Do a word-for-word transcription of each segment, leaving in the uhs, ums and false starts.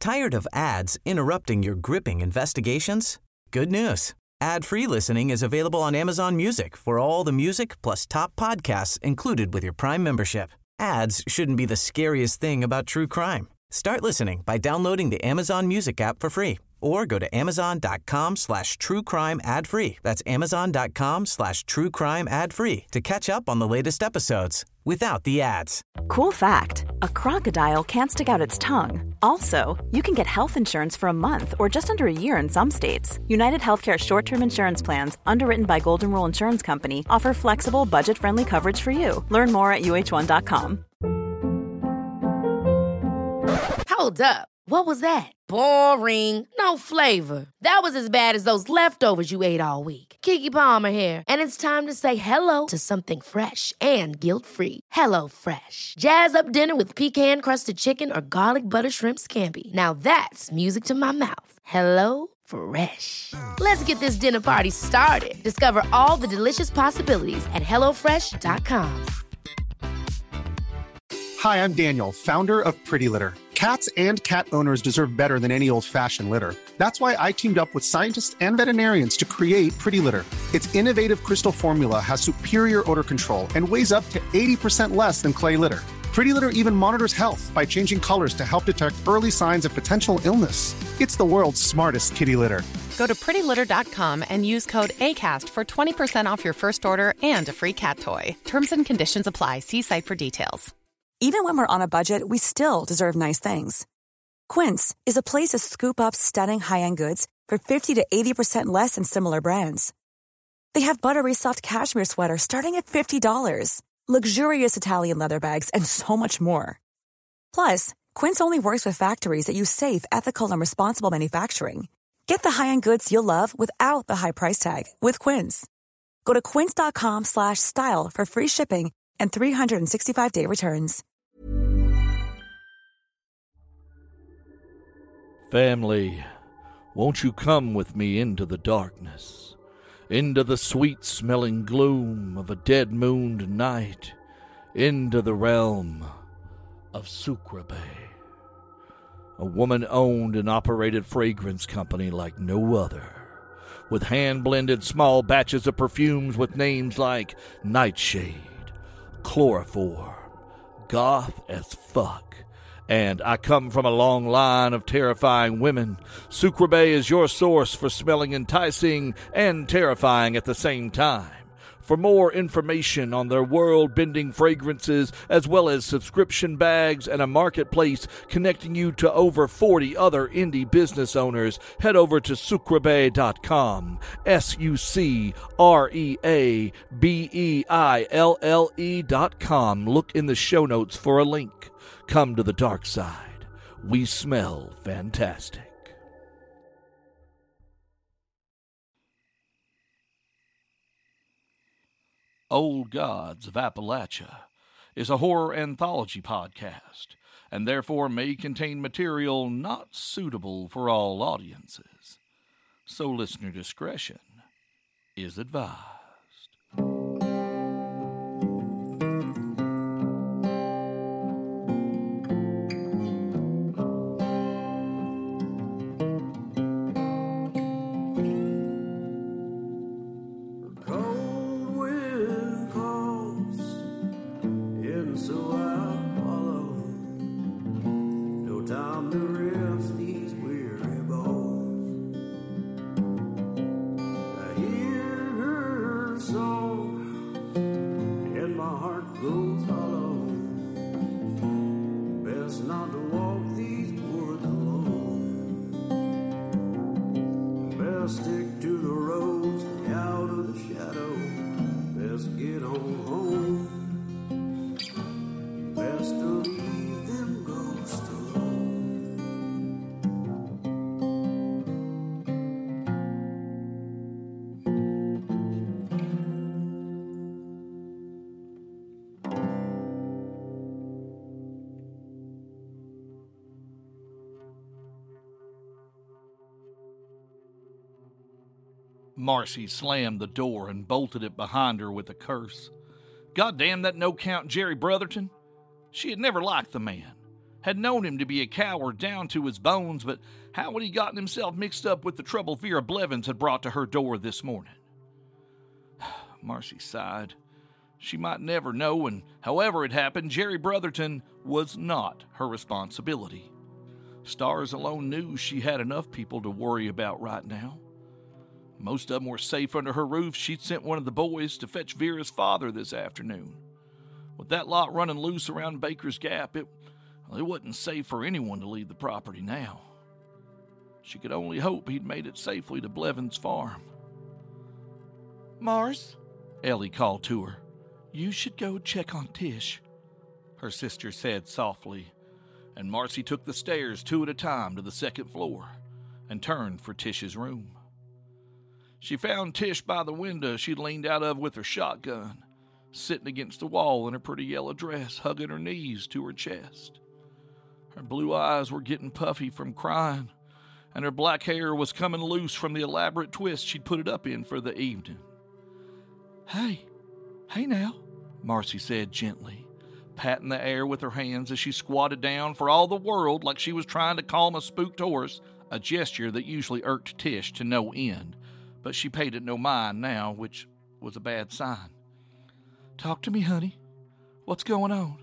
Tired of ads interrupting your gripping investigations? Good news. Ad-free listening is available on Amazon Music for all the music plus top podcasts included with your Prime membership. Ads shouldn't be the scariest thing about true crime. Start listening by downloading the Amazon Music app for free or go to amazon.com slash true crime ad free. That's amazon.com slash true crime ad free to catch up on the latest episodes without the ads. Cool fact, a crocodile can't stick out its tongue. Also, you can get health insurance for a month or just under a year in some states. United Healthcare short-term insurance plans, underwritten by Golden Rule Insurance Company, offer flexible, budget-friendly coverage for you. Learn more at U H one dot com. Hold up. What was that? Boring. No flavor. That was as bad as those leftovers you ate all week. Keke Palmer here, and it's time to say hello to something fresh and guilt-free. Hello Fresh. Jazz up dinner with pecan-crusted chicken or garlic butter shrimp scampi. Now that's music to my mouth. Hello Fresh. Let's get this dinner party started. Discover all the delicious possibilities at hello fresh dot com. Hi, I'm Daniel, founder of Pretty Litter. Cats and cat owners deserve better than any old-fashioned litter. That's why I teamed up with scientists and veterinarians to create Pretty Litter. Its innovative crystal formula has superior odor control and weighs up to eighty percent less than clay litter. Pretty Litter even monitors health by changing colors to help detect early signs of potential illness. It's the world's smartest kitty litter. Go to pretty litter dot com and use code ACAST for twenty percent off your first order and a free cat toy. Terms and conditions apply. See site for details. Even when we're on a budget, we still deserve nice things. Quince is a place to scoop up stunning high-end goods for fifty to eighty percent less than similar brands. They have buttery soft cashmere sweaters starting at fifty dollars, luxurious Italian leather bags, and so much more. Plus, Quince only works with factories that use safe, ethical, and responsible manufacturing. Get the high-end goods you'll love without the high price tag with Quince. Go to quince.com slash style for free shipping and three sixty-five day returns. Family, won't you come with me into the darkness, into the sweet-smelling gloom of a dead-mooned night, into the realm of Sucreabeille, a woman-owned and operated fragrance company like no other, with hand-blended small batches of perfumes with names like Nightshade, Chloroform, Goth as Fuck, and I come from a long line of terrifying women. Sucreabeille is your source for smelling enticing and terrifying at the same time. For more information on their world-bending fragrances, as well as subscription bags and a marketplace connecting you to over forty other indie business owners, head over to sucreabeille dot com. S U C R E A B E I L L E dot com. Look in the show notes for a link. Come to the dark side. We smell fantastic. Old Gods of Appalachia is a horror anthology podcast, and therefore may contain material not suitable for all audiences. So listener discretion is advised. Marcy slammed the door and bolted it behind her with a curse. God damn that no-count Jerry Brotherton. She had never liked the man, had known him to be a coward down to his bones, but how had he gotten himself mixed up with the trouble Vera Blevins had brought to her door this morning? Marcy sighed. She might never know, and however it happened, Jerry Brotherton was not her responsibility. Stars alone knew she had enough people to worry about right now. Most of them were safe under her roof. She'd sent one of the boys to fetch Vera's father this afternoon. With that lot running loose around Baker's Gap, it, it wasn't safe for anyone to leave the property now. She could only hope he'd made it safely to Blevins' farm. "Mars," Ellie called to her, "you should go check on Tish," her sister said softly, and Marcy took the stairs two at a time to the second floor and turned for Tish's room. She found Tish by the window she'd leaned out of with her shotgun, sitting against the wall in her pretty yellow dress, hugging her knees to her chest. Her blue eyes were getting puffy from crying, and her black hair was coming loose from the elaborate twist she'd put it up in for the evening. "Hey, hey now," Marcy said gently, patting the air with her hands as she squatted down for all the world like she was trying to calm a spooked horse, a gesture that usually irked Tish to no end, but she paid it no mind now, which was a bad sign. "Talk to me, honey. What's going on?"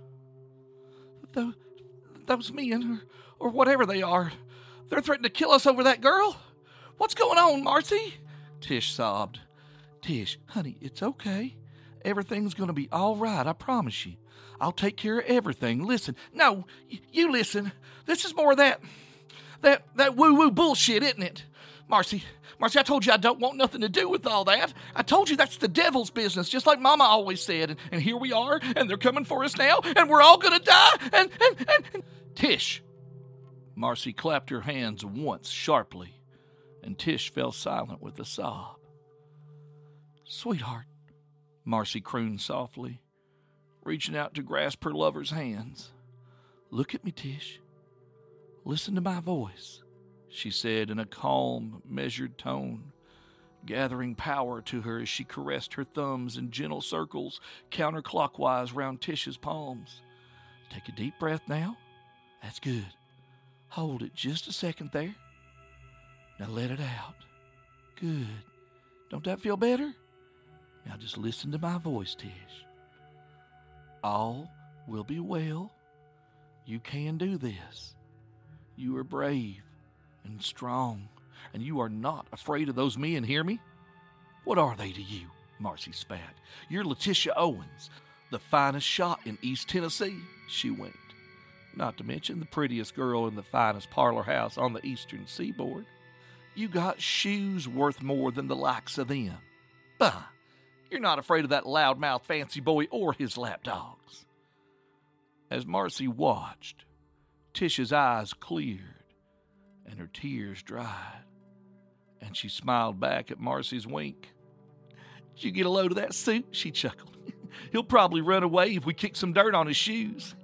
Those, those men, or, or whatever they are, they're threatening to kill us over that girl. What's going on, Marcy?" Tish sobbed. "Tish, honey, it's okay. Everything's going to be all right, I promise you. I'll take care of everything. Listen. No, y- you listen. This is more of that, that, that woo-woo bullshit, isn't it? Marcy, Marcy, I told you I don't want nothing to do with all that. I told you that's the devil's business, just like Mama always said. And, and here we are, and they're coming for us now, and we're all going to die, and, and, and, and... Tish!" Marcy clapped her hands once sharply, and Tish fell silent with a sob. "Sweetheart," Marcy crooned softly, reaching out to grasp her lover's hands. "Look at me, Tish. Listen to my voice," she said in a calm, measured tone, gathering power to her as she caressed her thumbs in gentle circles counterclockwise round Tish's palms. "Take a deep breath now. That's good. Hold it just a second there. Now let it out. Good. Don't that feel better? Now just listen to my voice, Tish. All will be well. You can do this. You are brave and strong, and you are not afraid of those men, hear me? What are they to you?" Marcy spat. "You're Letitia Owens, the finest shot in East Tennessee," she winked. "Not to mention the prettiest girl in the finest parlor house on the eastern seaboard. You got shoes worth more than the likes of them. Bah! You're not afraid of that loudmouth fancy boy or his lapdogs." As Marcy watched, Tish's eyes cleared and her tears dried, and she smiled back at Marcy's wink. "Did you get a load of that suit?" she chuckled. "He'll probably run away if we kick some dirt on his shoes."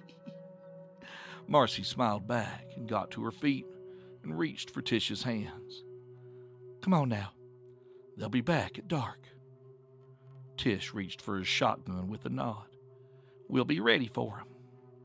Marcy smiled back and got to her feet and reached for Tish's hands. "Come on now. They'll be back at dark." Tish reached for his shotgun with a nod. "We'll be ready for him."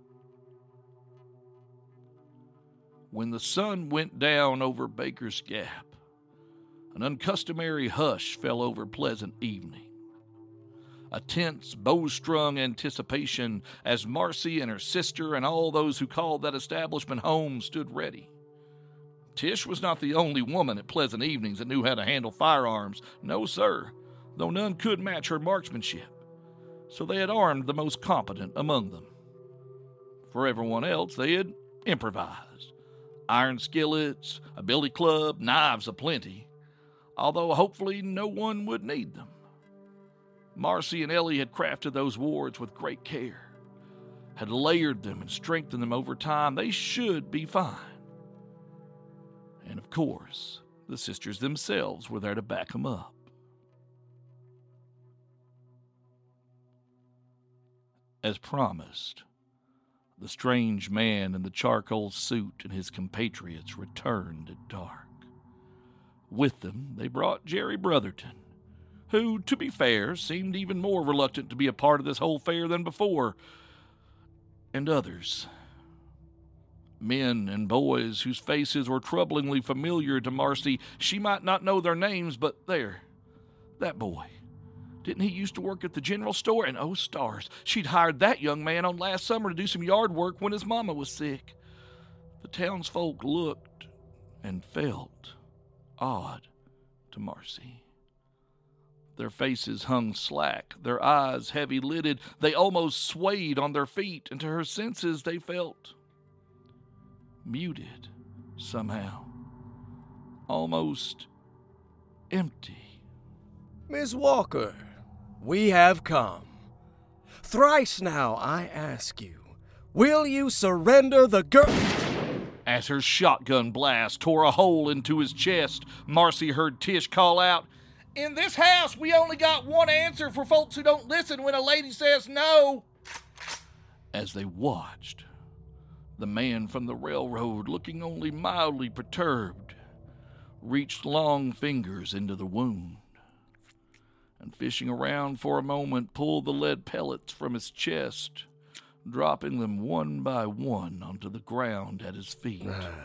When the sun went down over Baker's Gap, an uncustomary hush fell over Pleasant Evening. A tense, bow-strung anticipation as Marcy and her sister and all those who called that establishment home stood ready. Tish was not the only woman at Pleasant Evenings that knew how to handle firearms. No, sir, though none could match her marksmanship. So they had armed the most competent among them. For everyone else, they had improvised. Iron skillets, a billy club, knives aplenty, although hopefully no one would need them. Marcy and Ellie had crafted those wards with great care, had layered them and strengthened them over time. They should be fine. And of course, the sisters themselves were there to back them up. As promised, the strange man in the charcoal suit and his compatriots returned at dark. With them, they brought Jerry Brotherton, who, to be fair, seemed even more reluctant to be a part of this whole affair than before, and others. Men and boys whose faces were troublingly familiar to Marcy. She might not know their names, but there, that boy. Didn't he used to work at the general store? And oh, stars, she'd hired that young man on last summer to do some yard work when his mama was sick. The townsfolk looked and felt odd to Marcy. Their faces hung slack, their eyes heavy-lidded. They almost swayed on their feet, and to her senses they felt muted somehow, almost empty. Miss Walker, we have come. Thrice now I ask you, will you surrender the girl? As her shotgun blast tore a hole into his chest, Marcy heard Tish call out, "In this house, we only got one answer for folks who don't listen when a lady says no." As they watched, the man from the railroad, looking only mildly perturbed, reached long fingers into the wound and, fishing around for a moment, pulled the lead pellets from his chest, dropping them one by one onto the ground at his feet.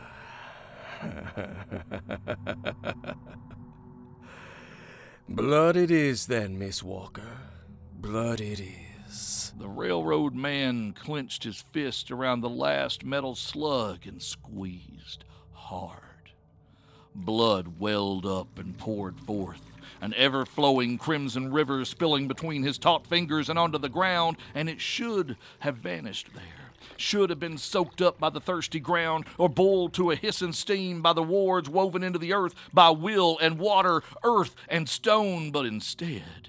Blood it is then, Miss Walker. Blood it is. The railroad man clenched his fist around the last metal slug and squeezed hard. Blood welled up and poured forth, an ever-flowing crimson river spilling between his taut fingers and onto the ground, and it should have vanished there. Should have been soaked up by the thirsty ground, or boiled to a hissing steam by the wards woven into the earth by will and water, earth and stone, but instead,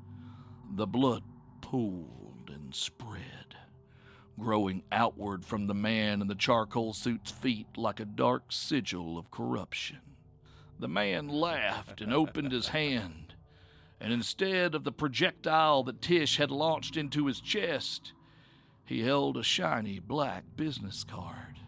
the blood pooled and spread, growing outward from the man in the charcoal suit's feet like a dark sigil of corruption. The man laughed and opened his hand, and instead of the projectile that Tish had launched into his chest, he held a shiny black business card,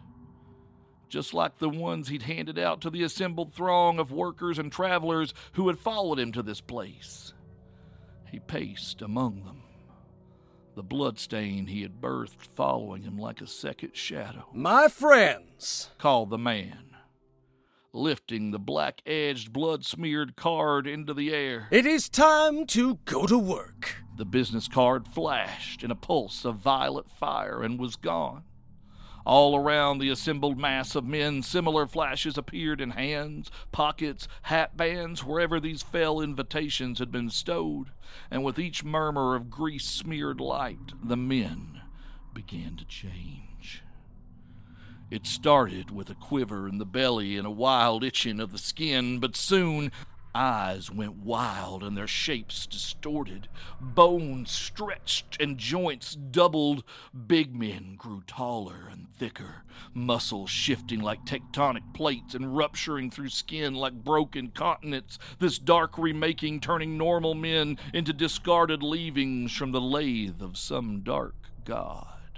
just like the ones he'd handed out to the assembled throng of workers and travelers who had followed him to this place. He paced among them, the bloodstain he had birthed following him like a second shadow. "My friends," called the man, lifting the black-edged, blood-smeared card into the air. "It is time to go to work." The business card flashed in a pulse of violet fire and was gone. All around the assembled mass of men, similar flashes appeared in hands, pockets, hat bands, wherever these fell invitations had been stowed, and with each murmur of grease-smeared light, the men began to change. It started with a quiver in the belly and a wild itching of the skin, but soon eyes went wild and their shapes distorted. Bones stretched and joints doubled. Big men grew taller and thicker, muscles shifting like tectonic plates and rupturing through skin like broken continents, this dark remaking turning normal men into discarded leavings from the lathe of some dark god.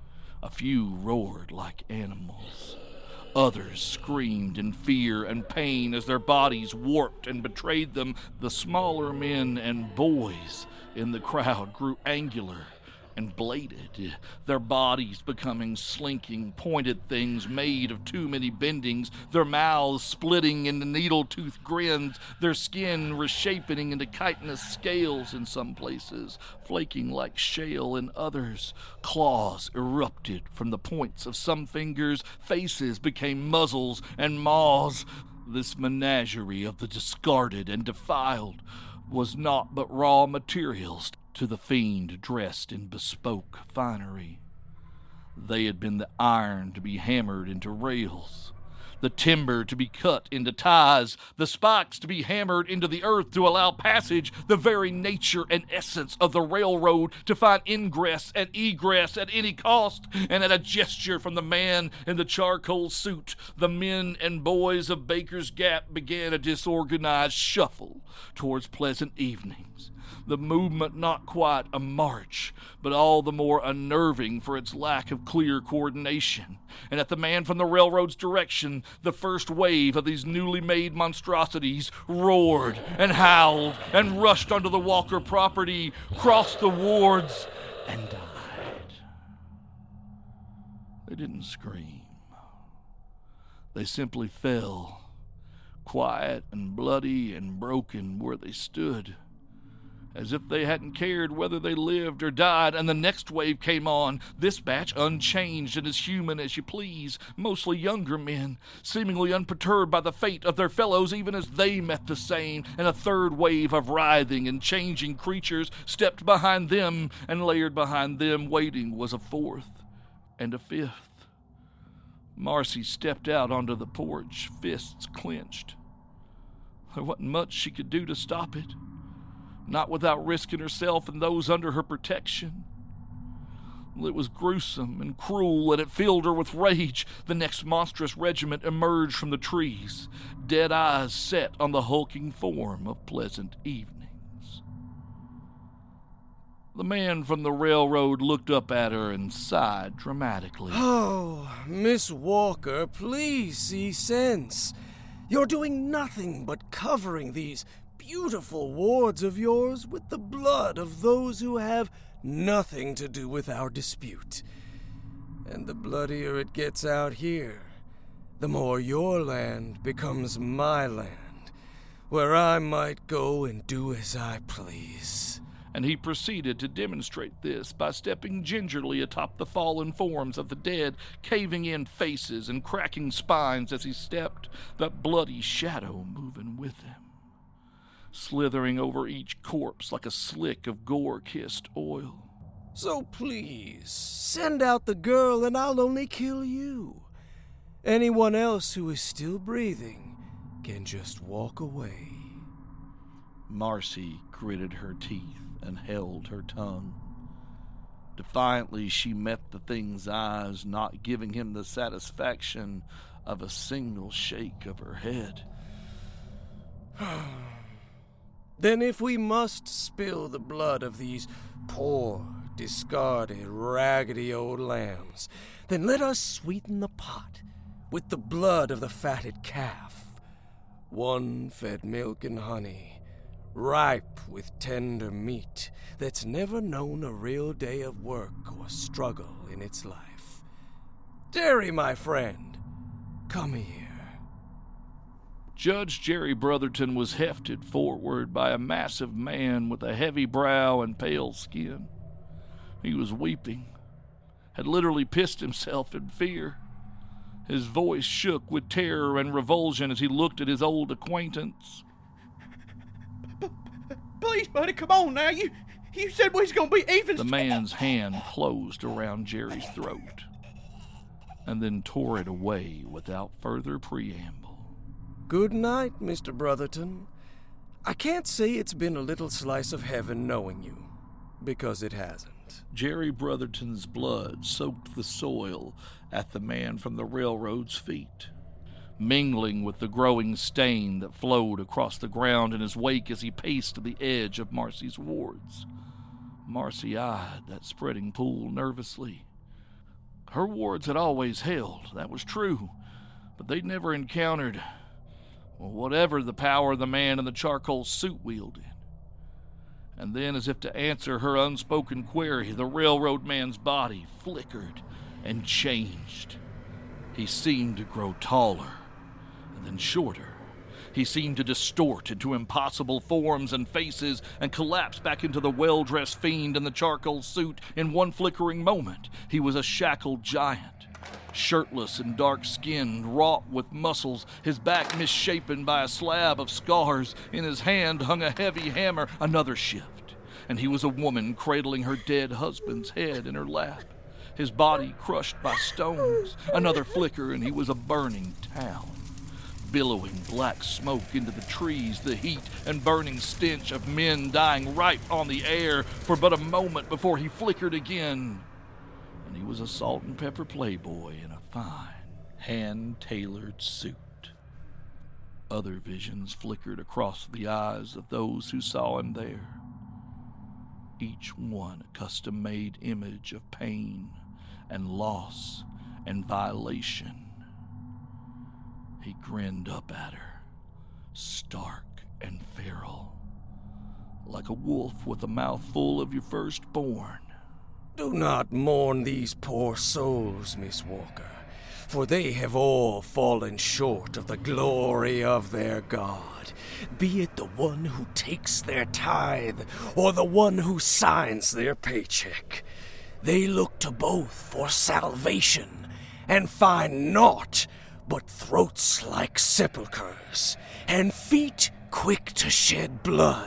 A few roared like animals. Others screamed in fear and pain as their bodies warped and betrayed them. The smaller men and boys in the crowd grew angular and bladed, their bodies becoming slinking, pointed things made of too many bendings, their mouths splitting into needle-toothed grins, their skin reshaping into chitinous scales in some places, flaking like shale in others. Claws erupted from the points of some fingers, faces became muzzles and maws. This menagerie of the discarded and defiled was naught but raw materials to the fiend dressed in bespoke finery. They had been the iron to be hammered into rails, the timber to be cut into ties, the spikes to be hammered into the earth to allow passage, the very nature and essence of the railroad to find ingress and egress at any cost. And at a gesture from the man in the charcoal suit, the men and boys of Baker's Gap began a disorganized shuffle towards Pleasant Evenings. The movement not quite a march, but all the more unnerving for its lack of clear coordination. And at the man from the railroad's direction, the first wave of these newly made monstrosities roared and howled and rushed onto the Walker property, crossed the wards, and died. They didn't scream. They simply fell, quiet and bloody and broken where they stood, as if they hadn't cared whether they lived or died. And the next wave came on, this batch unchanged and as human as you please, mostly younger men, seemingly unperturbed by the fate of their fellows even as they met the same. And a third wave of writhing and changing creatures stepped behind them, and layered behind them, waiting, was a fourth and a fifth. Marcy stepped out onto the porch, fists clenched. There wasn't much she could do to stop it, not without risking herself and those under her protection. It was gruesome and cruel, and it filled her with rage. The next monstrous regiment emerged from the trees, dead eyes set on the hulking form of Pleasant Evenings. The man from the railroad looked up at her and sighed dramatically. Oh, Miss Walker, please see sense. You're doing nothing but covering these beautiful wards of yours with the blood of those who have nothing to do with our dispute. And the bloodier it gets out here, the more your land becomes my land, where I might go and do as I please. And he proceeded to demonstrate this by stepping gingerly atop the fallen forms of the dead, caving in faces and cracking spines as he stepped, that bloody shadow moving with him, slithering over each corpse like a slick of gore-kissed oil. So please, send out the girl and I'll only kill you. Anyone else who is still breathing can just walk away. Marcy gritted her teeth and held her tongue. Defiantly, she met the thing's eyes, not giving him the satisfaction of a single shake of her head. Then if we must spill the blood of these poor, discarded, raggedy old lambs, then let us sweeten the pot with the blood of the fatted calf, one fed milk and honey, ripe with tender meat that's never known a real day of work or struggle in its life. Jerry, my friend, come here. Judge Jerry Brotherton was hefted forward by a massive man with a heavy brow and pale skin. He was weeping, had literally pissed himself in fear. His voice shook with terror and revulsion as he looked at his old acquaintance. Please, buddy, come on now. You you said we was going to be even. The man's hand closed around Jerry's throat and then tore it away without further preamble. Good night, Mister Brotherton. I can't say it's been a little slice of heaven knowing you, because it hasn't. Jerry Brotherton's blood soaked the soil at the man from the railroad's feet, mingling with the growing stain that flowed across the ground in his wake as he paced to the edge of Marcy's wards. Marcy eyed that spreading pool nervously. Her wards had always held, that was true, but they'd never encountered, well, whatever the power the man in the charcoal suit wielded. And then, as if to answer her unspoken query, the railroad man's body flickered and changed. He seemed to grow taller, and then shorter. He seemed to distort into impossible forms and faces and collapse back into the well-dressed fiend in the charcoal suit in one flickering moment. He was a shackled giant, shirtless and dark-skinned, wrought with muscles, his back misshapen by a slab of scars. In his hand hung a heavy hammer. Another shift, and he was a woman cradling her dead husband's head in her lap, his body crushed by stones. Another flicker, and he was a burning town, billowing black smoke into the trees, the heat and burning stench of men dying right on the air for but a moment before he flickered again. And he was a salt and pepper playboy in a fine, hand-tailored suit. Other visions flickered across the eyes of those who saw him there, each one a custom-made image of pain and loss and violation. He grinned up at her, stark and feral, like a wolf with a mouth full of your firstborn. Do not mourn these poor souls, Miss Walker. for they have all fallen short of the glory of their God, be it the one who takes their tithe or the one who signs their paycheck. They look to both for salvation and find naught but throats like sepulchres and feet quick to shed blood.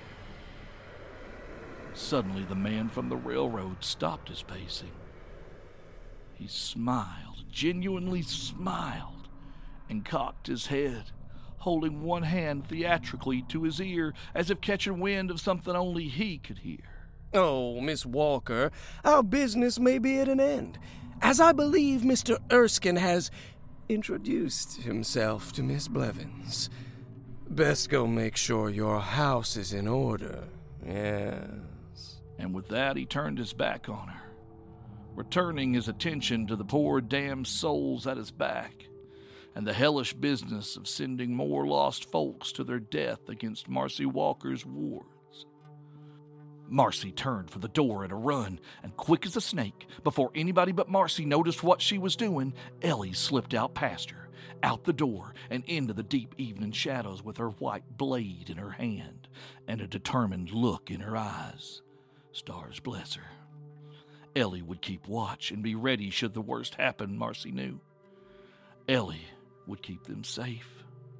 Suddenly the man from the railroad stopped his pacing. He smiled, genuinely smiled, and cocked his head, holding one hand theatrically to his ear as if catching wind of something only he could hear. Oh, Miss Walker, our business may be at an end, as I believe Mister Erskine has introduced himself to Miss Blevins. Best go make sure your house is in order, yes. And with that, he turned his back on her, returning his attention to the poor damned souls at his back and the hellish business of sending more lost folks to their death against Marcy Walker's wards. Marcy turned for the door at a run, and quick as a snake, before anybody but Marcy noticed what she was doing, Ellie slipped out past her, out the door, and into the deep evening shadows with her white blade in her hand and a determined look in her eyes. Stars bless her. Ellie would keep watch and be ready should the worst happen, Marcy knew. Ellie would keep them safe.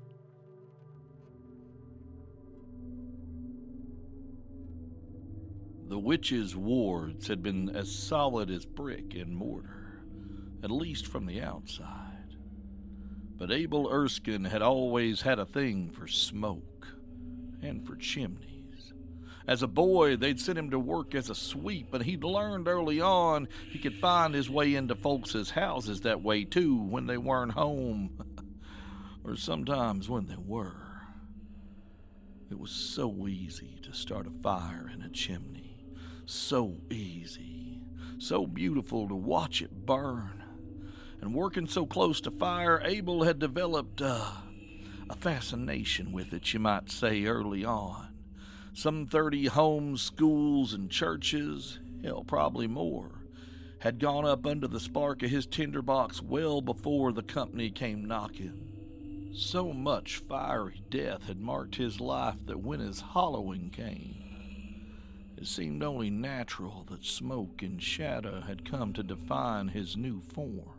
The witches' wards had been as solid as brick and mortar, at least from the outside. But Abel Erskine had always had a thing for smoke and for chimneys. As a boy, they'd sent him to work as a sweep, but he'd learned early on he could find his way into folks' houses that way, too, when they weren't home, or sometimes when they were. It was so easy to start a fire in a chimney, so easy, so beautiful to watch it burn. And working so close to fire, Abel had developed uh, a fascination with it, you might say, early on. Some thirty homes, schools, and churches, hell, probably more, had gone up under the spark of his tinderbox well before the company came knocking. So much fiery death had marked his life that when his hollowing came, it seemed only natural that smoke and shadow had come to define his new form.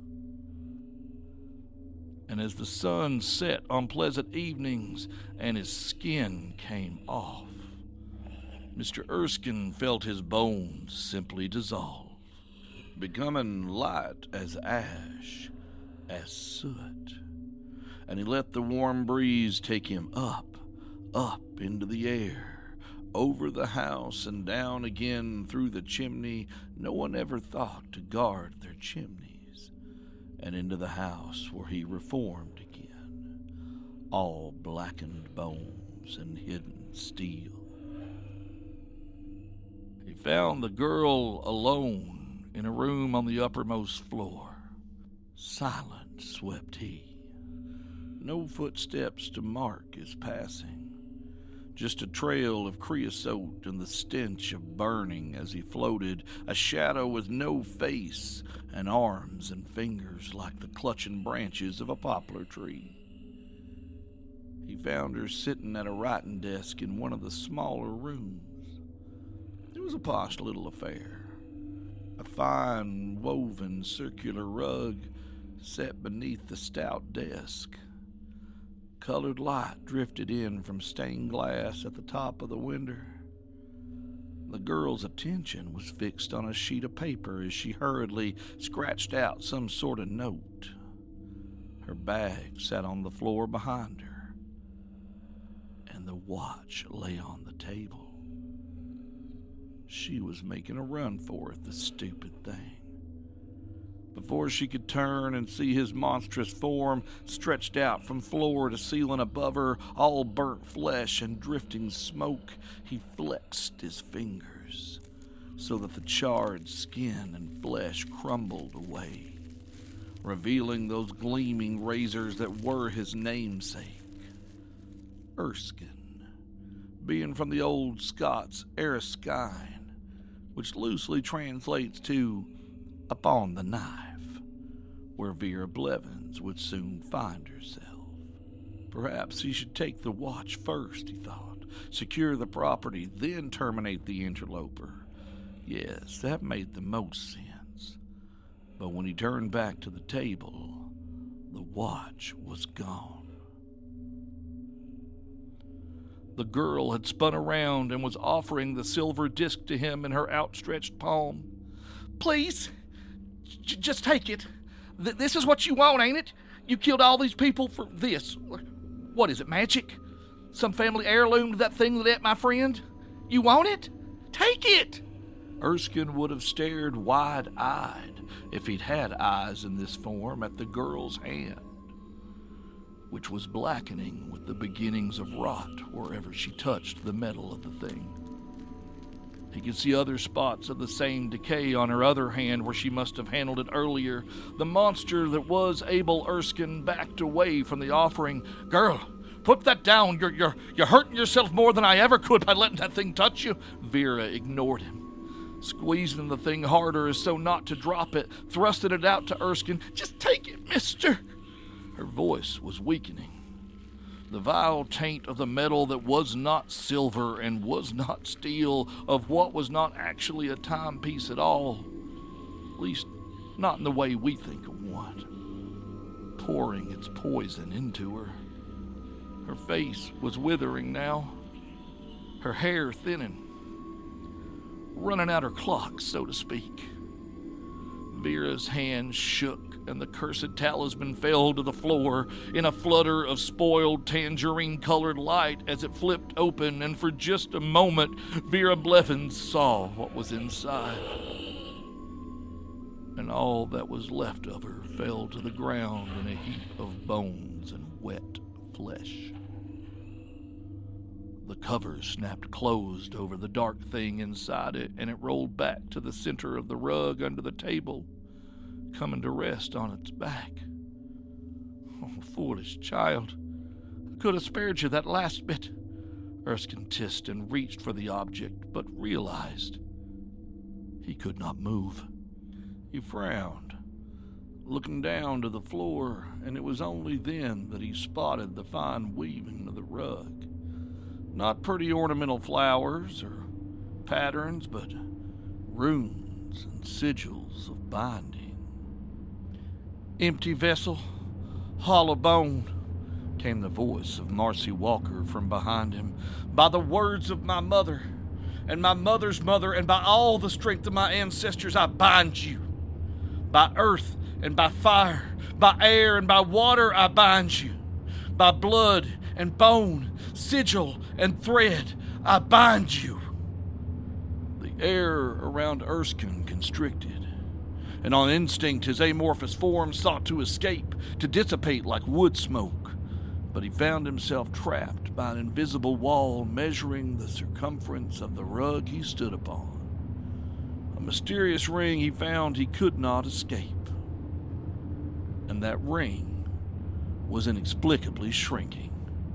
And as the sun set on pleasant evenings and his skin came off, Mister Erskine felt his bones simply dissolve, becoming light as ash, as soot. And he let the warm breeze take him up, up into the air, over the house and down again through the chimney. No one ever thought to guard their chimneys, and into the house where he reformed again, all blackened bones and hidden steel. He found the girl alone in a room on the uppermost floor. Silent swept he, no footsteps to mark his passing, just a trail of creosote and the stench of burning as he floated, a shadow with no face and arms and fingers like the clutching branches of a poplar tree. He found her sitting at a writing desk in one of the smaller rooms. It was a posh little affair. A fine, woven, circular rug set beneath the stout desk. Colored light drifted in from stained glass at the top of the window. The girl's attention was fixed on a sheet of paper as she hurriedly scratched out some sort of note. Her bag sat on the floor behind her, and the watch lay on the table. She was making a run for it, the stupid thing. Before she could turn and see his monstrous form stretched out from floor to ceiling above her, all burnt flesh and drifting smoke, he flexed his fingers so that the charred skin and flesh crumbled away, revealing those gleaming razors that were his namesake, Erskine, being from the old Scots Erskine, which loosely translates to upon the knife, where Vera Blevins would soon find herself. Perhaps he should take the watch first, he thought. Secure the property, then terminate the interloper. Yes, that made the most sense. But when he turned back to the table, the watch was gone. The girl had spun around and was offering the silver disc to him in her outstretched palm. Please, j- just take it. Th- this is what you want, ain't it? You killed all these people for this. What is it, magic? Some family heirloom to that thing that ate my friend? You want it? Take it! Erskine would have stared wide-eyed if he'd had eyes in this form at the girl's hand, which was blackening with the beginnings of rot wherever she touched the metal of the thing. He could see other spots of the same decay on her other hand where she must have handled it earlier. The monster that was Abel Erskine backed away from the offering. Girl, put that down. You're, you're, you're hurting yourself more than I ever could by letting that thing touch you. Vera ignored him, squeezing the thing harder as so not to drop it, thrusting it out to Erskine. Just take it, mister. Her voice was weakening. The vile taint of the metal that was not silver and was not steel, of what was not actually a timepiece at all, at least not in the way we think of one, pouring its poison into her. Her face was withering now, her hair thinning, running out her clock, so to speak. Vera's hand shook, and the cursed talisman fell to the floor in a flutter of spoiled tangerine-colored light as it flipped open, and for just a moment Vera Blevins saw what was inside. And all that was left of her fell to the ground in a heap of bones and wet flesh. The cover snapped closed over the dark thing inside it, and it rolled back to the center of the rug under the table, coming to rest on its back. Oh, foolish child. I could have spared you that last bit. Erskine tissed and reached for the object, but realized he could not move. He frowned, looking down to the floor, and it was only then that he spotted the fine weaving of the rug. Not pretty ornamental flowers or patterns, but runes and sigils of binding. Empty vessel, hollow bone, came the voice of Marcy Walker from behind him. By the words of my mother, and my mother's mother, and by all the strength of my ancestors, I bind you. By earth and by fire, by air and by water, I bind you. By blood and bone, sigil and thread, I bind you. The air around Erskine constricted, and on instinct his amorphous form sought to escape, to dissipate like wood smoke. But he found himself trapped by an invisible wall measuring the circumference of the rug he stood upon. A mysterious ring he found he could not escape. And that ring was inexplicably shrinking.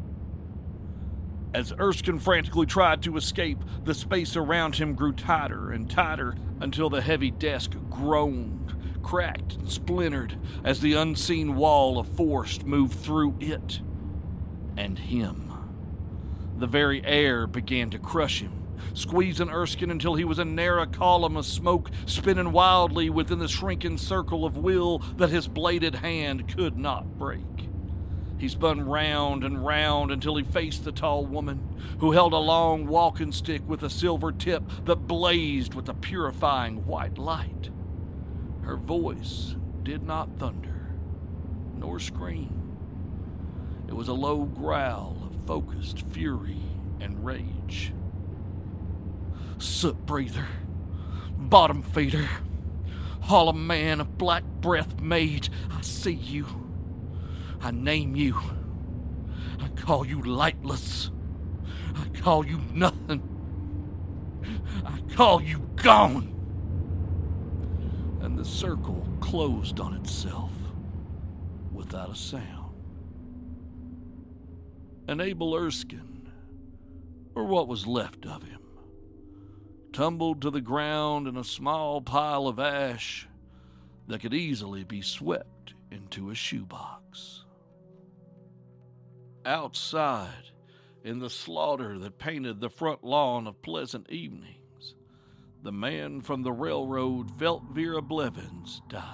As Erskine frantically tried to escape, the space around him grew tighter and tighter until the heavy desk groaned, cracked, and splintered as the unseen wall of force moved through it and him. The very air began to crush him, squeezing Erskine until he was a narrow column of smoke spinning wildly within the shrinking circle of will that his bladed hand could not break. He spun round and round until he faced the tall woman, who held a long walking stick with a silver tip that blazed with a purifying white light. Her voice did not thunder, nor scream. It was a low growl of focused fury and rage. Soot breather, bottom feeder, hollow man of black breath made, I see you. I name you. I call you lightless. I call you nothing. I call you gone. And the circle closed on itself without a sound. And Abel Erskine, or what was left of him, tumbled to the ground in a small pile of ash that could easily be swept into a shoebox. Outside, in the slaughter that painted the front lawn of Pleasant Evenings, the man from the railroad felt Vera Blevins die.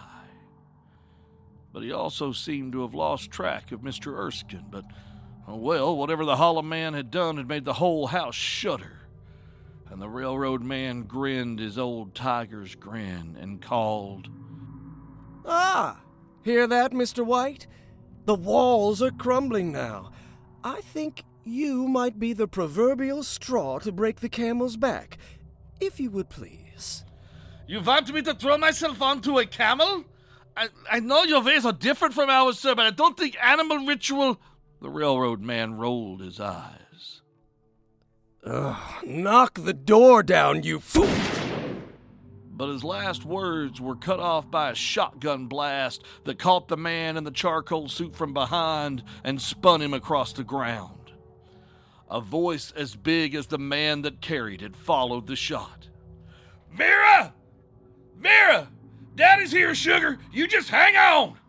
But he also seemed to have lost track of Mister Erskine, but, well, whatever the hollow man had done had made the whole house shudder, and the railroad man grinned his old tiger's grin and called, "Ah, hear that, Mister White? The walls are crumbling now. I think you might be the proverbial straw to break the camel's back, if you would please." "You want me to throw myself onto a camel? I, I know your ways are different from ours, sir, but I don't think animal ritual..." The railroad man rolled his eyes. "Ugh, knock the door down, you fool!" But his last words were cut off by a shotgun blast that caught the man in the charcoal suit from behind and spun him across the ground. A voice as big as the man that carried it followed the shot. "Vera! Vera! Daddy's here, sugar! You just hang on!"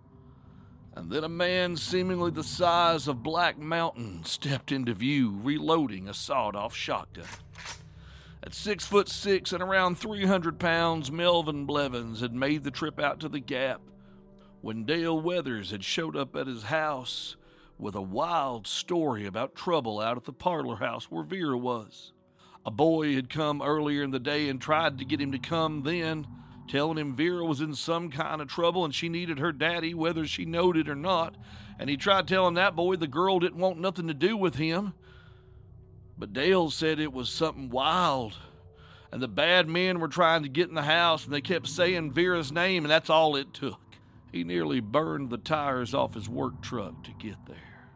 And then a man seemingly the size of Black Mountain stepped into view, reloading a sawed-off shotgun. At six foot six and around three hundred pounds, Melvin Blevins had made the trip out to the Gap when Dale Weathers had showed up at his house with a wild story about trouble out at the parlor house where Vera was. A boy had come earlier in the day and tried to get him to come then, telling him Vera was in some kind of trouble and she needed her daddy, whether she knowed it or not. And he tried telling that boy the girl didn't want nothing to do with him. But Dale said it was something wild, and the bad men were trying to get in the house, and they kept saying Vera's name, and that's all it took. He nearly burned the tires off his work truck to get there.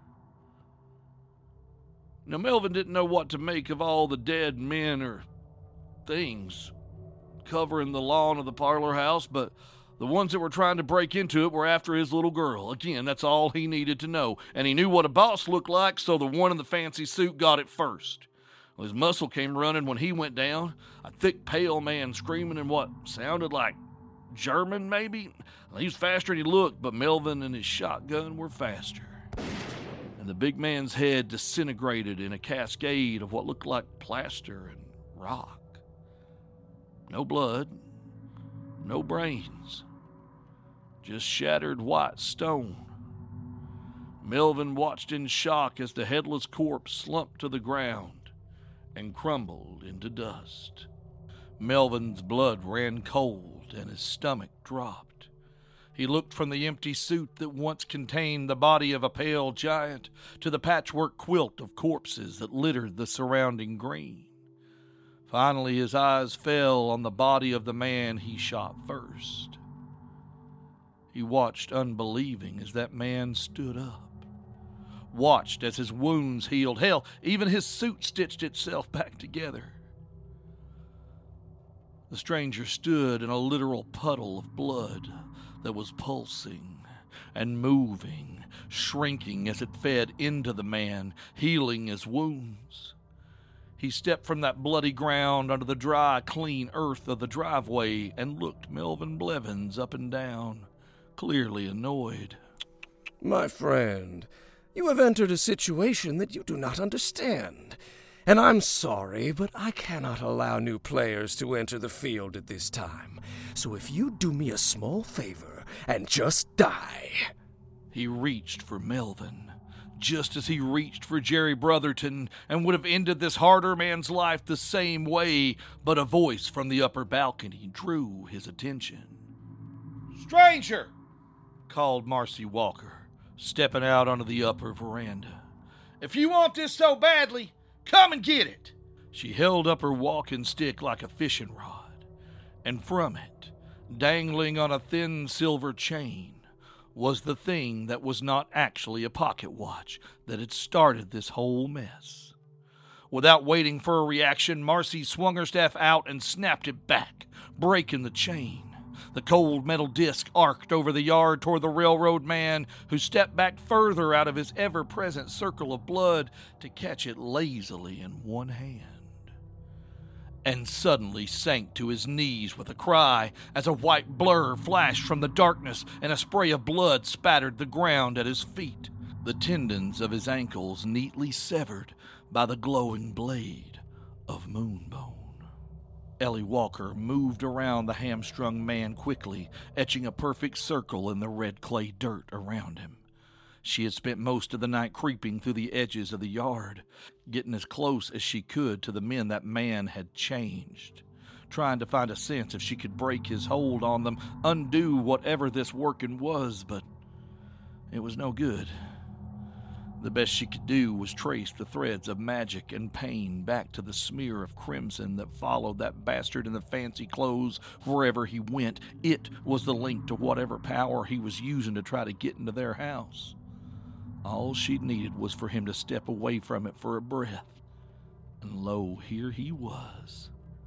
Now, Melvin didn't know what to make of all the dead men or things covering the lawn of the parlor house, but the ones that were trying to break into it were after his little girl. Again, that's all he needed to know. And he knew what a boss looked like, so the one in the fancy suit got it first. Well, his muscle came running when he went down. A thick, pale man screaming in what sounded like German, maybe? He was faster than he looked, but Melvin and his shotgun were faster. And the big man's head disintegrated in a cascade of what looked like plaster and rock. No blood, no brains, just shattered white stone. Melvin watched in shock as the headless corpse slumped to the ground and crumbled into dust. Melvin's blood ran cold and his stomach dropped. He looked from the empty suit that once contained the body of a pale giant to the patchwork quilt of corpses that littered the surrounding green. Finally, his eyes fell on the body of the man he shot first. He watched unbelieving as that man stood up. Watched as his wounds healed. Hell, even his suit stitched itself back together. The stranger stood in a literal puddle of blood that was pulsing and moving, shrinking as it fed into the man, healing his wounds. He stepped from that bloody ground onto the dry, clean earth of the driveway and looked Melvin Blevins up and down, clearly annoyed. "My friend, you have entered a situation that you do not understand. And I'm sorry, but I cannot allow new players to enter the field at this time. So if you do me a small favor and just die..." He reached for Melvin, just as he reached for Jerry Brotherton, and would have ended this harder man's life the same way, but a voice from the upper balcony drew his attention. "Stranger!" called Marcy Walker, stepping out onto the upper veranda. "If you want this so badly, come and get it." She held up her walking stick like a fishing rod, and from it, dangling on a thin silver chain, was the thing that was not actually a pocket watch that had started this whole mess. Without waiting for a reaction, Marcy swung her staff out and snapped it back, breaking the chain. The cold metal disc arced over the yard toward the railroad man, who stepped back further out of his ever-present circle of blood to catch it lazily in one hand. and suddenly sank to his knees with a cry as a white blur flashed from the darkness and a spray of blood spattered the ground at his feet, the tendons of his ankles neatly severed by the glowing blade of Moonbone. Ellie Walker moved around the hamstrung man quickly, etching a perfect circle in the red clay dirt around him. She had spent most of the night creeping through the edges of the yard, getting as close as she could to the men that man had changed, trying to find a sense if she could break his hold on them, undo whatever this working was, but it was no good. The best she could do was trace the threads of magic and pain back to the smear of crimson that followed that bastard in the fancy clothes wherever he went. It was the link to whatever power he was using to try to get into their house. All she needed was for him to step away from it for a breath. And lo, here he was,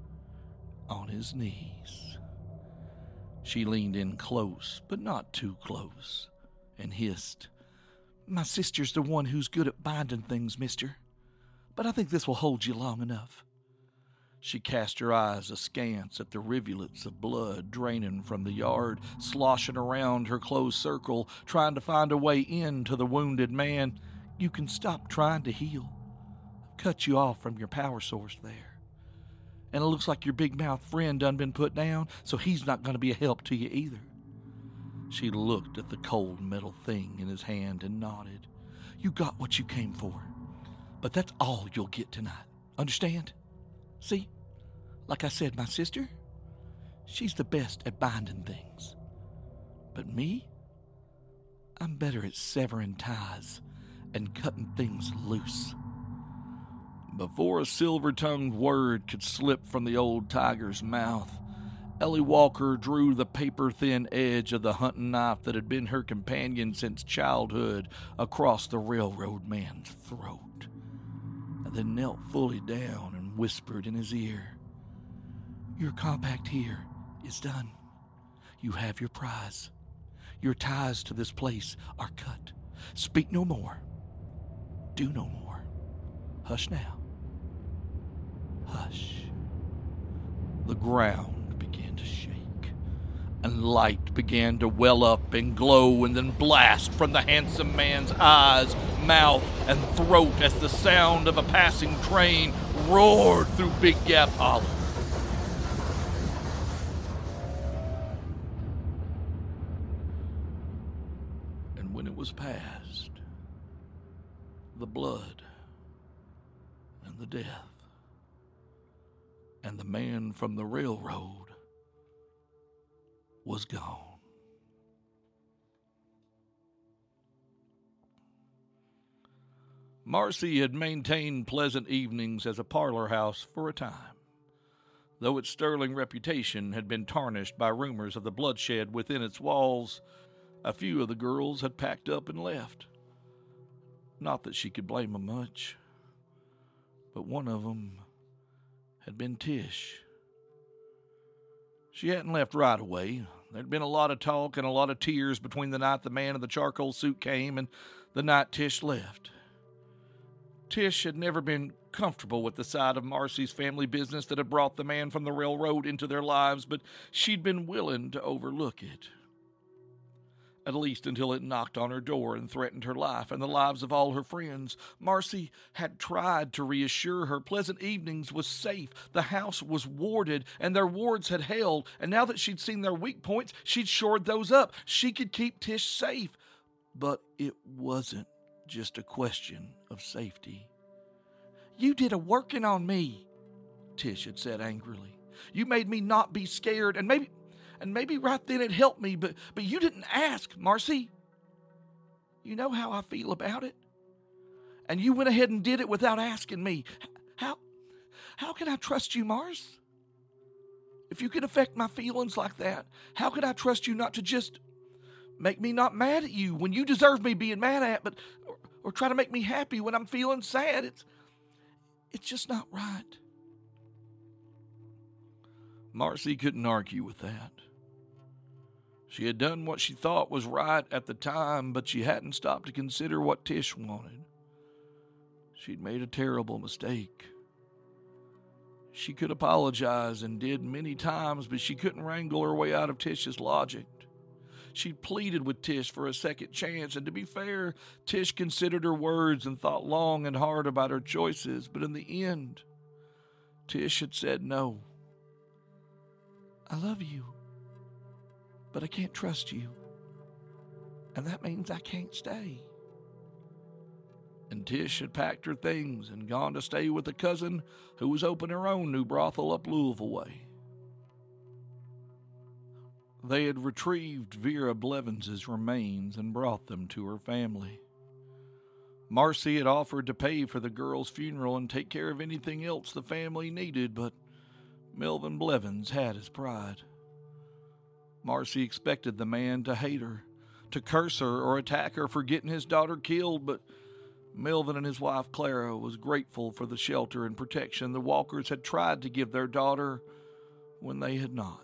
on his knees. She leaned in close, but not too close, and hissed, "My sister's the one who's good at binding things, mister. But I think this will hold you long enough." She cast her eyes askance at the rivulets of blood draining from the yard, sloshing around her closed circle, trying to find a way in to the wounded man. "You can stop trying to heal. I've cut you off from your power source there. And it looks like your big-mouthed friend done been put down, so he's not going to be a help to you either." She looked at the cold metal thing in his hand and nodded. "You got what you came for, but that's all you'll get tonight. Understand? See, like I said, my sister, she's the best at binding things. But me, I'm better at severing ties and cutting things loose." Before a silver-tongued word could slip from the old tiger's mouth, Ellie Walker drew the paper-thin edge of the hunting knife that had been her companion since childhood across the railroad man's throat, and then knelt fully down and whispered in his ear, "Your compact here is done. You have your prize. Your ties to this place are cut. Speak no more. Do no more. Hush now. Hush." The ground began to shake, and light began to well up and glow and then blast from the handsome man's eyes, mouth, and throat as the sound of a passing train roared through Big Gap Hollow. And when it was past, the blood and the death and the man from the railroad was gone. Marcy had maintained pleasant evenings as a parlor house for a time, though its sterling reputation had been tarnished by rumors of the bloodshed within its walls. A few of the girls had packed up and left. Not that she could blame them much, but one of them had been Tish. She hadn't left right away. There'd been a lot of talk and a lot of tears between the night the man in the charcoal suit came and the night Tish left. Tish had never been comfortable with the side of Marcy's family business that had brought the man from the railroad into their lives, but she'd been willing to overlook it, at least until it knocked on her door and threatened her life and the lives of all her friends. Marcy had tried to reassure her Pleasant Evenings was safe, the house was warded, and their wards had held, and now that she'd seen their weak points, she'd shored those up. She could keep Tish safe. But it wasn't just a question of safety. "You did a working on me," Tish had said angrily. "You made me not be scared, and maybe... And maybe right then it helped me, but, but you didn't ask, Marcy. You know how I feel about it. And you went ahead and did it without asking me. How, how can I trust you, Mars? If you can affect my feelings like that, how can I trust you not to just make me not mad at you when you deserve me being mad at, but or, or try to make me happy when I'm feeling sad? It's, it's just not right." Marcy couldn't argue with that. She had done what she thought was right at the time, but she hadn't stopped to consider what Tish wanted. She'd made a terrible mistake. She could apologize and did many times, but she couldn't wrangle her way out of Tish's logic. She pleaded with Tish for a second chance, and to be fair, Tish considered her words and thought long and hard about her choices, but in the end, Tish had said no. I love you, but I can't trust you, and that means I can't stay. And Tish had packed her things and gone to stay with a cousin who was opening her own new brothel up Louisville way. They had retrieved Vera Blevins' remains and brought them to her family. Marcy had offered to pay for the girl's funeral and take care of anything else the family needed, but Melvin Blevins had his pride. Marcy expected the man to hate her, to curse her or attack her for getting his daughter killed, but Melvin and his wife Clara was grateful for the shelter and protection the Walkers had tried to give their daughter when they had not.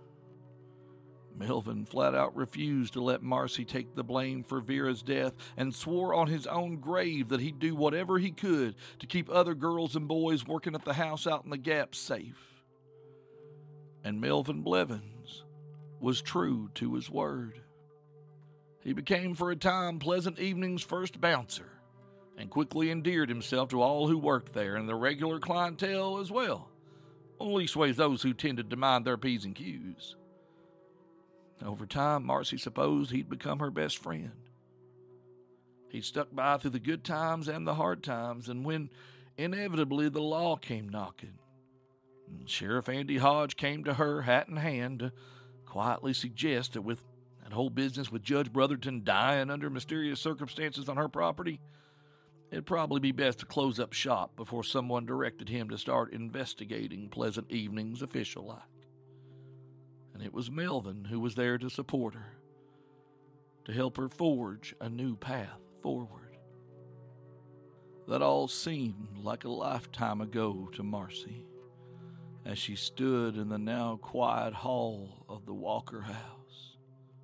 Melvin flat out refused to let Marcy take the blame for Vera's death and swore on his own grave that he'd do whatever he could to keep other girls and boys working at the house out in the Gap safe. And Melvin Blevins was true to his word. He became for a time Pleasant Evening's first bouncer and quickly endeared himself to all who worked there and the regular clientele as well, well, leastways those who tended to mind their P's and Q's. Over time, Marcy supposed he'd become her best friend. He stuck by through the good times and the hard times, and when inevitably the law came knocking, Sheriff Andy Hodge came to her, hat in hand, to quietly suggest that with that whole business with Judge Brotherton dying under mysterious circumstances on her property, it'd probably be best to close up shop before someone directed him to start investigating Pleasant Evening's official life. And it was Melvin who was there to support her, to help her forge a new path forward. That all seemed like a lifetime ago to Marcy, as she stood in the now quiet hall of the Walker house.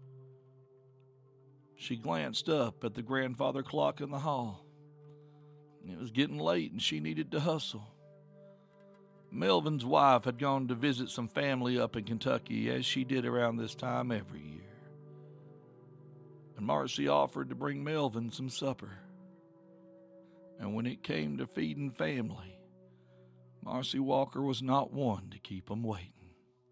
She glanced up at the grandfather clock in the hall. It was getting late and she needed to hustle. Melvin's wife had gone to visit some family up in Kentucky, as she did around this time every year. And Marcy offered to bring Melvin some supper. And when it came to feeding family, Marcy Walker was not one to keep 'em waiting.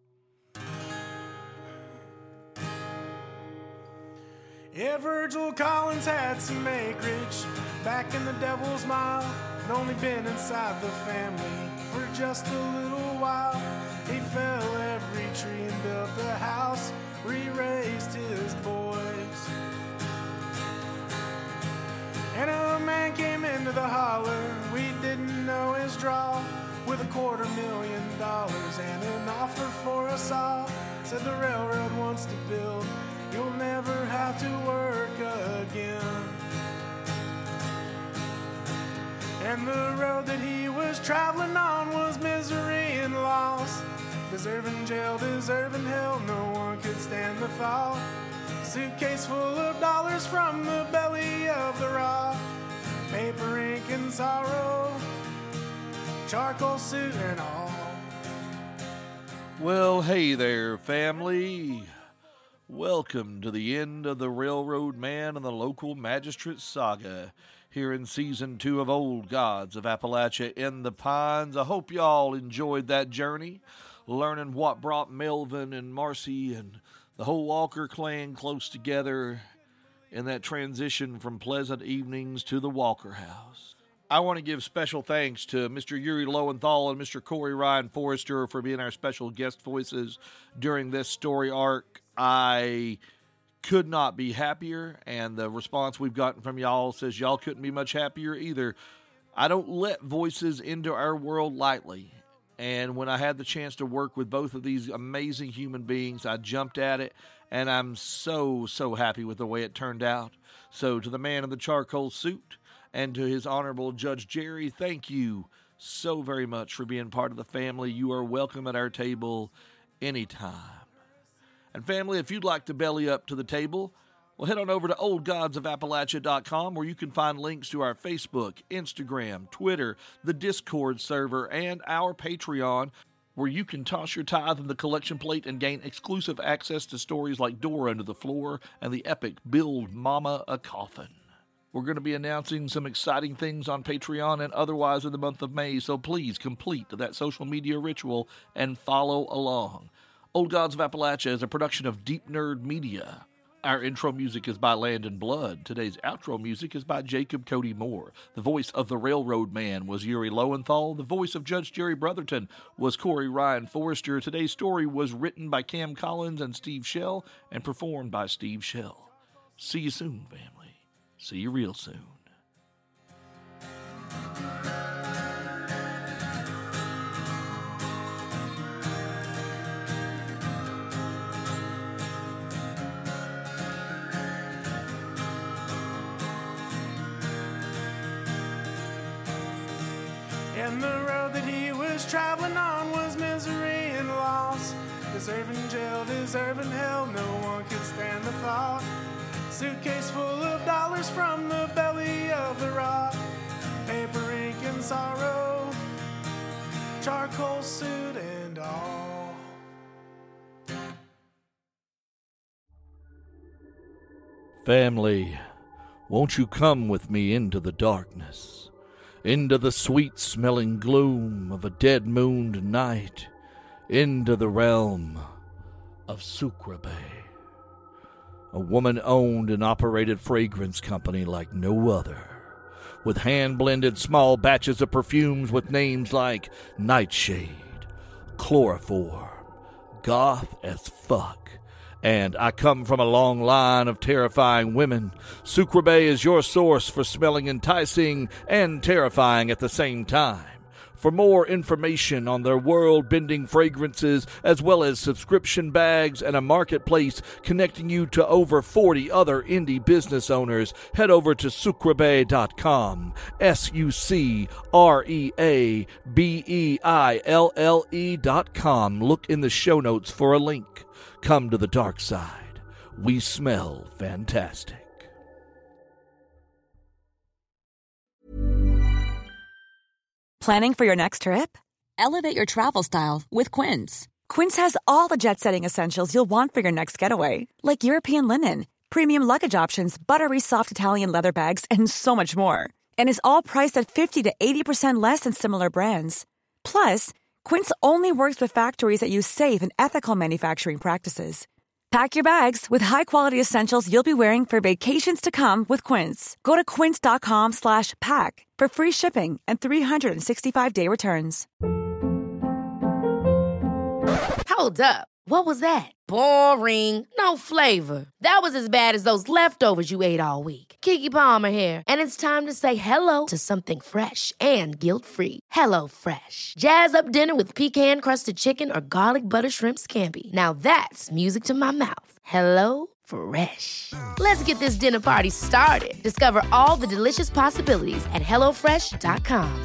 Yeah, Virgil Collins had some acreage back in the Devil's Mile, and only been inside the family for just a little while. He fell every tree and built the house where he raised his boys. And a man came into the holler, we didn't know his draw, with a quarter million dollars and an offer for us all. Said the railroad wants to build, you'll never have to work again. And the road that he was traveling on was misery and loss. Deserving jail, deserving hell, no one could stand the thought. Suitcase full of dollars from the belly of the rock. Paper, ink, and sorrow, charcoal suit and all. Well, hey there, family. Welcome to the end of the Railroad Man and the Local Magistrate saga here in Season two of Old Gods of Appalachia in the Pines. I hope y'all enjoyed that journey, learning what brought Melvin and Marcy and the whole Walker clan close together in that transition from Pleasant Evenings to the Walker House. I want to give special thanks to Mister Yuri Lowenthal and Mister Corey Ryan Forrester for being our special guest voices during this story arc. I could not be happier, and the response we've gotten from y'all says y'all couldn't be much happier either. I don't let voices into our world lightly, and when I had the chance to work with both of these amazing human beings, I jumped at it, and I'm so, so happy with the way it turned out. So to the man in the charcoal suit and to his Honorable Judge Jerry, thank you so very much for being part of the family. You are welcome at our table anytime. And family, if you'd like to belly up to the table, Well, head on over to old gods of appalachia dot com where you can find links to our Facebook, Instagram, Twitter, the Discord server, and our Patreon, where you can toss your tithe in the collection plate and gain exclusive access to stories like Door Under the Floor and the epic Build Mama a Coffin. We're going to be announcing some exciting things on Patreon and otherwise in the month of May, so please complete that social media ritual and follow along. Old Gods of Appalachia is a production of Deep Nerd Media. Our intro music is by Land and Blood. Today's outro music is by Jacob Cody Moore. The voice of the Railroad Man was Yuri Lowenthal. The voice of Judge Jerry Brotherton was Corey Ryan Forrester. Today's story was written by Cam Collins and Steve Shell and performed by Steve Shell. See you soon, family. See you real soon. And the road that he was traveling on was misery and loss. Deserving jail, deserving hell, no one could stand the thought. Suitcase full of dollars from the belly of the rock. Paper, ink, and sorrow. Charcoal suit and all. Family, won't you come with me into the darkness? Into the sweet-smelling gloom of a dead-mooned night, into the realm of Sucreabeille, a woman-owned and operated fragrance company like no other, with hand-blended small batches of perfumes with names like Nightshade, Chloroform, Goth as Fuck, and I come from a long line of terrifying women. Sucreabeille is your source for smelling enticing and terrifying at the same time. For more information on their world-bending fragrances, as well as subscription bags and a marketplace connecting you to over forty other indie business owners, head over to sucreabeille dot com. S U C R E A B E I L L E dot com. Look in the show notes for a link. Come to the dark side. We smell fantastic. Planning for your next trip? Elevate your travel style with Quince. Quince has all the jet-setting essentials you'll want for your next getaway, like European linen, premium luggage options, buttery soft Italian leather bags, and so much more. And is all priced at fifty to eighty percent less than similar brands. Plus, Quince only works with factories that use safe and ethical manufacturing practices. Pack your bags with high-quality essentials you'll be wearing for vacations to come with Quince. Go to quince dot com slash pack for free shipping and three sixty-five day returns. Hold up. What was that? Boring. No flavor. That was as bad as those leftovers you ate all week. Keke Palmer here, and it's time to say hello to something fresh and guilt-free. Hello Fresh. Jazz up dinner with pecan-crusted chicken or garlic butter shrimp scampi. Now that's music to my mouth. Hello Fresh. Let's get this dinner party started. Discover all the delicious possibilities at hello fresh dot com.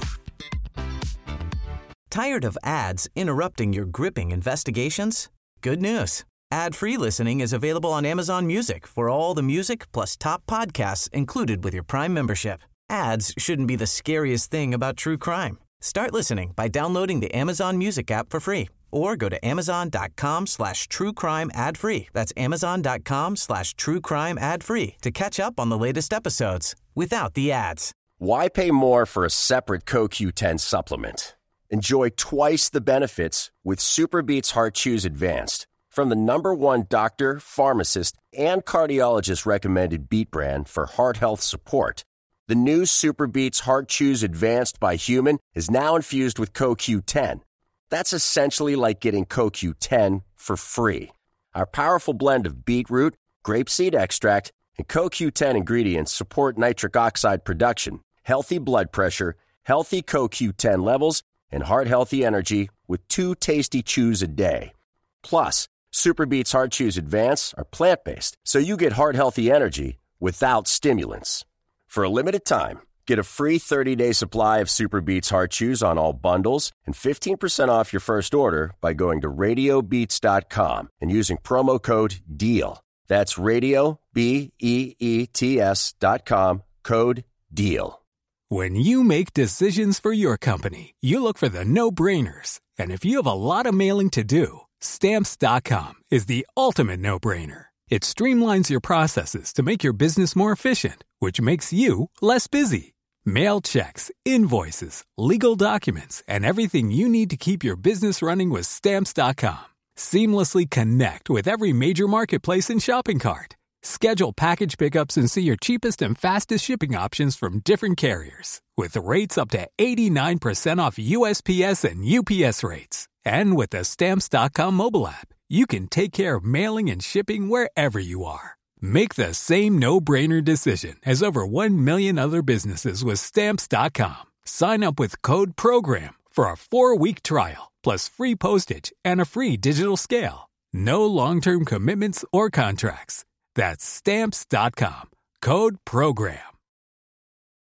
Tired of ads interrupting your gripping investigations? Good news. Ad-free listening is available on Amazon Music for all the music plus top podcasts included with your Prime membership. Ads shouldn't be the scariest thing about true crime. Start listening by downloading the Amazon Music app for free or go to amazon.com slash true crime ad free. That's amazon.com slash true crime ad free to catch up on the latest episodes without the ads. Why pay more for a separate C O Q ten supplement? Enjoy twice the benefits with SuperBeets Heart Chews Advanced from the number one doctor, pharmacist, and cardiologist recommended Beet brand for heart health support. The new SuperBeets Heart Chews Advanced by Human is now infused with C O Q ten. That's essentially like getting C O Q ten for free. Our powerful blend of beetroot, grapeseed extract, and C O Q ten ingredients support nitric oxide production, healthy blood pressure, healthy C O Q ten levels, and heart-healthy energy with two tasty chews a day. Plus, SuperBeets Heart Chews Advance are plant-based, so you get heart-healthy energy without stimulants. For a limited time, get a free thirty-day supply of SuperBeets Heart Chews on all bundles and fifteen percent off your first order by going to radio beats dot com and using promo code DEAL. That's radio, B E E T S dot com, code DEAL. When you make decisions for your company, you look for the no-brainers. And if you have a lot of mailing to do, Stamps dot com is the ultimate no-brainer. It streamlines your processes to make your business more efficient, which makes you less busy. Mail checks, invoices, legal documents, and everything you need to keep your business running with Stamps dot com. Seamlessly connect with every major marketplace and shopping cart. Schedule package pickups and see your cheapest and fastest shipping options from different carriers, with rates up to eighty-nine percent off U S P S and U P S rates. And with the Stamps dot com mobile app, you can take care of mailing and shipping wherever you are. Make the same no-brainer decision as over one million other businesses with Stamps dot com. Sign up with code PROGRAM for a four-week trial, plus free postage and a free digital scale. No long-term commitments or contracts. That's Stamps dot com. Code PROGRAM.